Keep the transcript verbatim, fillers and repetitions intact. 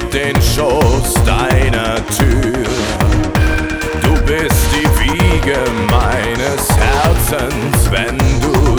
den Schoß deiner Tür. Du bist die Wiege meines Herzens, wenn du